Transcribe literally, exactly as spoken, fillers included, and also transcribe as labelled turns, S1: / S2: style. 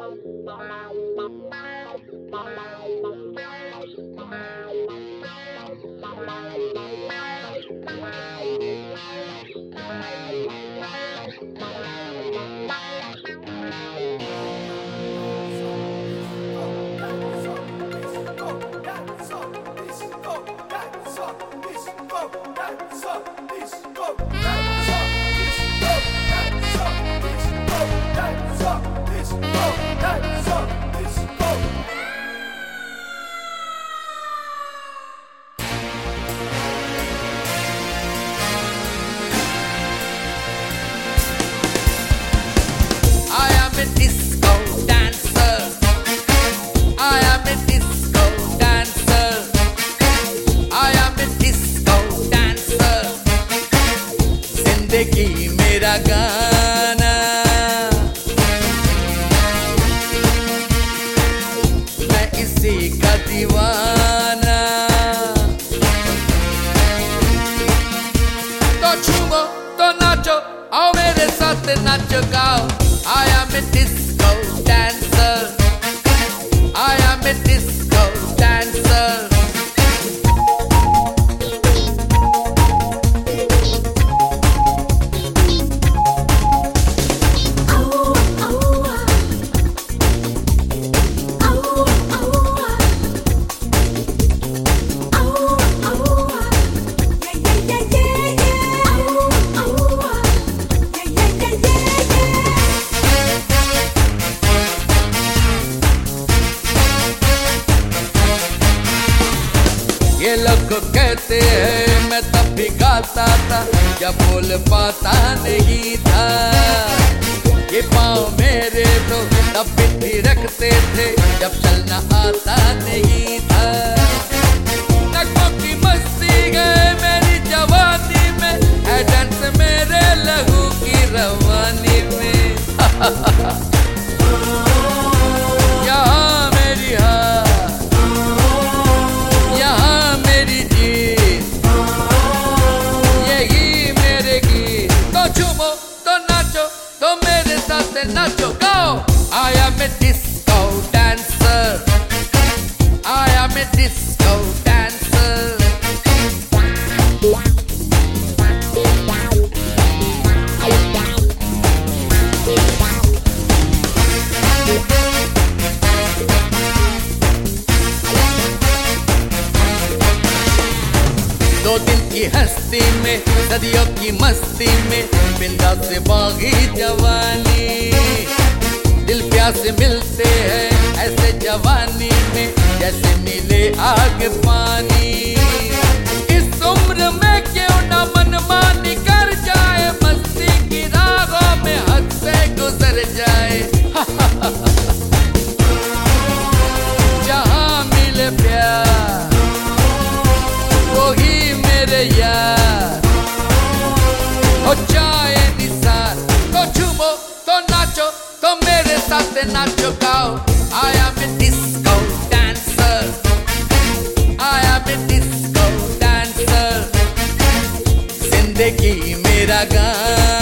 S1: मेरा गाना मैं इसी का दीवाना। तो झूमो तो नाचो, आओ मेरे साथ नाचो गाओ। I am a disco dancer, I am a disco dancer। ये लोग कहते हैं मैं तब भी गाता था जब बोल पाता नहीं था। ये पाँव मेरे तो तब भी रखते थे जब चलना आता नहीं था। नगमों की मस्ती गए मेरी जवानी में, है डांस मेरे लहू की रवानी में। यहाँ मेरी हार, nacho go। I am a disco dancer, I am a disco dancer। दो दिन की हस्ती में, सदियों की मस्ती में, बिंदास से बागी जवानी। दिल प्यास मिलते हैं ऐसे जवानी में, जैसे मिले आग पानी। इस उम्र में क्यों ना मनमानी कर जाए, मस्ती की राहों में हद से गुजर जाए। जहाँ मिले प्यार वही मेरे यार हो जाए निसार। तो झूमो तो नाचो तो मेरे साथ नाचो गाओ। I am a disco dancer, I am a disco dancer। जिंदगी मेरा गाना